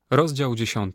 Rozdział 10.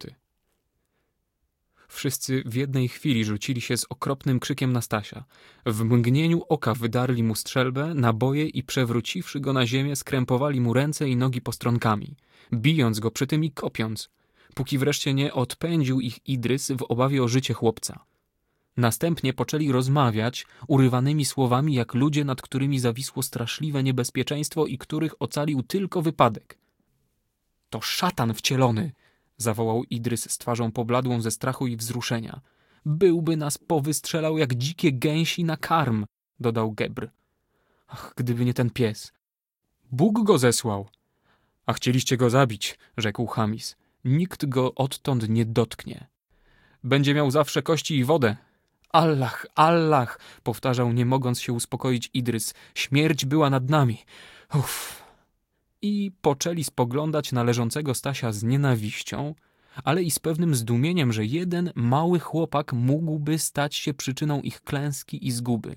Wszyscy w jednej chwili rzucili się z okropnym krzykiem na Stasia. W mgnieniu oka wydarli mu strzelbę, naboje i przewróciwszy go na ziemię, skrępowali mu ręce i nogi postronkami, bijąc go przy tym i kopiąc, póki wreszcie nie odpędził ich Idrys w obawie o życie chłopca. Następnie poczęli rozmawiać urywanymi słowami jak ludzie, nad którymi zawisło straszliwe niebezpieczeństwo i których ocalił tylko wypadek. To szatan wcielony! Zawołał Idrys z twarzą pobladłą ze strachu i wzruszenia. Byłby nas powystrzelał jak dzikie gęsi na karm, dodał Gebr. Ach, gdyby nie ten pies. Bóg go zesłał. A chcieliście go zabić, rzekł Chamis. Nikt go odtąd nie dotknie. Będzie miał zawsze kości i wodę. Allah, Allah, powtarzał, nie mogąc się uspokoić Idrys. Śmierć była nad nami. Uff. I poczęli spoglądać na leżącego Stasia z nienawiścią, ale i z pewnym zdumieniem, że jeden mały chłopak mógłby stać się przyczyną ich klęski i zguby.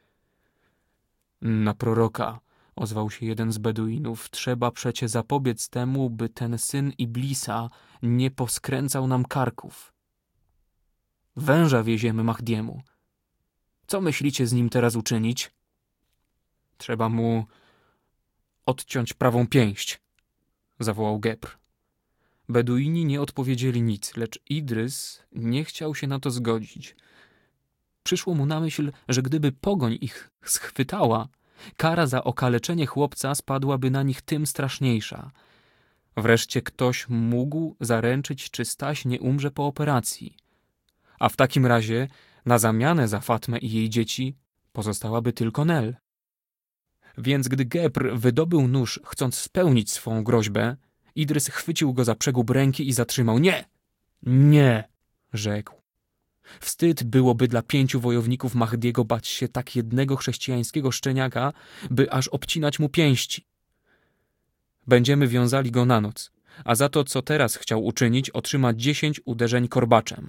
Na proroka, ozwał się jeden z Beduinów, trzeba przecie zapobiec temu, by ten syn Iblisa nie poskręcał nam karków. Węża wieziemy Mahdiemu. Co myślicie z nim teraz uczynić? Trzeba mu odciąć prawą pięść, zawołał Gebr. Beduini nie odpowiedzieli nic, lecz Idrys nie chciał się na to zgodzić. Przyszło mu na myśl, że gdyby pogoń ich schwytała, kara za okaleczenie chłopca spadłaby na nich tym straszniejsza. Wreszcie ktoś mógł zaręczyć, czy Staś nie umrze po operacji. A w takim razie na zamianę za Fatmę i jej dzieci pozostałaby tylko Nel. Więc gdy Gebr wydobył nóż, chcąc spełnić swą groźbę, Idrys chwycił go za przegub ręki i zatrzymał. Nie! Nie! Rzekł. Wstyd byłoby dla 5 wojowników Mahdiego bać się tak jednego chrześcijańskiego szczeniaka, by aż obcinać mu pięści. Będziemy wiązali go na noc, a za to, co teraz chciał uczynić, otrzyma 10 uderzeń korbaczem.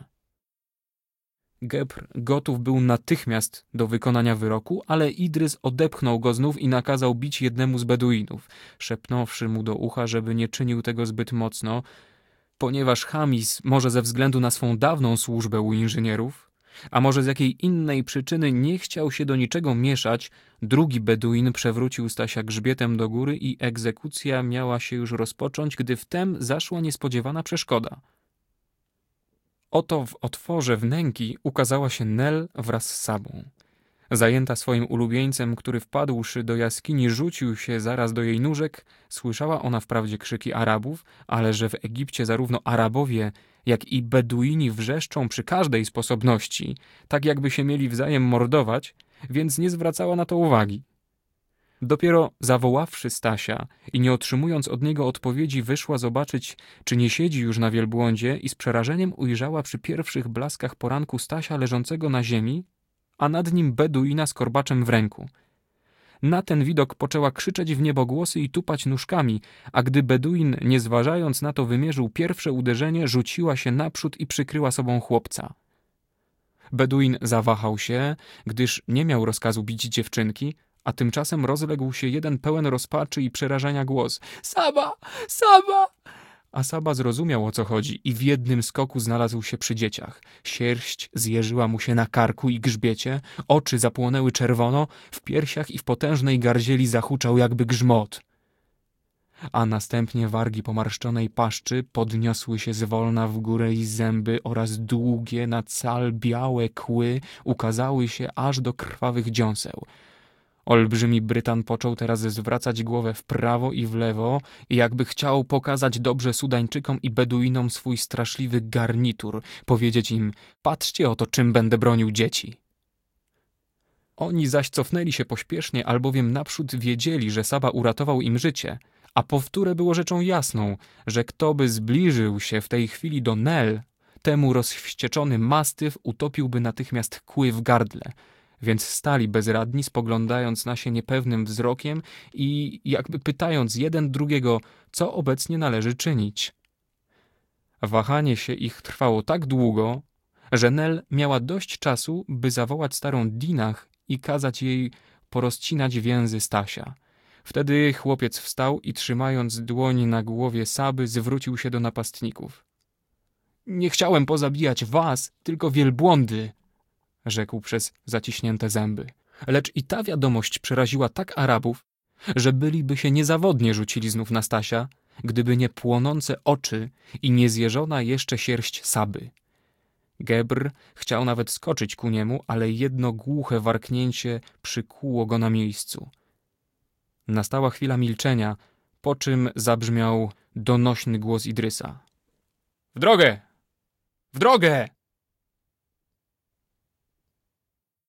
Gebr gotów był natychmiast do wykonania wyroku, ale Idrys odepchnął go znów i nakazał bić jednemu z Beduinów, szepnąwszy mu do ucha, żeby nie czynił tego zbyt mocno, ponieważ Chamis może ze względu na swą dawną służbę u inżynierów, a może z jakiej innej przyczyny nie chciał się do niczego mieszać, drugi Beduin przewrócił Stasia grzbietem do góry i egzekucja miała się już rozpocząć, gdy wtem zaszła niespodziewana przeszkoda. Oto w otworze wnęki ukazała się Nel wraz z Sabą. Zajęta swoim ulubieńcem, który wpadłszy do jaskini rzucił się zaraz do jej nóżek, słyszała ona wprawdzie krzyki Arabów, ale że w Egipcie zarówno Arabowie, jak i Beduini wrzeszczą przy każdej sposobności, tak jakby się mieli wzajem mordować, więc nie zwracała na to uwagi. Dopiero zawoławszy Stasia i nie otrzymując od niego odpowiedzi, wyszła zobaczyć, czy nie siedzi już na wielbłądzie i z przerażeniem ujrzała przy pierwszych blaskach poranku Stasia leżącego na ziemi, a nad nim Beduina z korbaczem w ręku. Na ten widok poczęła krzyczeć w niebogłosy i tupać nóżkami, a gdy Beduin, nie zważając na to, wymierzył pierwsze uderzenie, rzuciła się naprzód i przykryła sobą chłopca. Beduin zawahał się, gdyż nie miał rozkazu bić dziewczynki, a tymczasem rozległ się jeden pełen rozpaczy i przerażenia głos. Saba! Saba! A Saba zrozumiał, o co chodzi i w jednym skoku znalazł się przy dzieciach. Sierść zjeżyła mu się na karku i grzbiecie, oczy zapłonęły czerwono, w piersiach i w potężnej gardzieli zahuczał jakby grzmot. A następnie wargi pomarszczonej paszczy podniosły się zwolna w górę i zęby oraz długie, na cal białe kły ukazały się aż do krwawych dziąseł. Olbrzymi Brytan począł teraz zwracać głowę w prawo i w lewo i jakby chciał pokazać dobrze Sudańczykom i Beduinom swój straszliwy garnitur, powiedzieć im, patrzcie oto, czym będę bronił dzieci. Oni zaś cofnęli się pośpiesznie, albowiem naprzód wiedzieli, że Saba uratował im życie, a powtóre było rzeczą jasną, że kto by zbliżył się w tej chwili do Nel, temu rozwścieczony mastyw utopiłby natychmiast kły w gardle. Więc stali bezradni, spoglądając na się niepewnym wzrokiem i jakby pytając jeden drugiego, co obecnie należy czynić. Wahanie się ich trwało tak długo, że Nel miała dość czasu, by zawołać starą Dinah i kazać jej porozcinać więzy Stasia. Wtedy chłopiec wstał i trzymając dłoń na głowie Saby, zwrócił się do napastników. Nie chciałem pozabijać was, tylko wielbłądy, rzekł przez zaciśnięte zęby. Lecz i ta wiadomość przeraziła tak Arabów, że byliby się niezawodnie rzucili znów na Stasia, gdyby nie płonące oczy i niezjeżona jeszcze sierść Saby. Gebr chciał nawet skoczyć ku niemu, ale jedno głuche warknięcie przykuło go na miejscu. Nastała chwila milczenia, po czym zabrzmiał donośny głos Idrysa. W drogę! W drogę!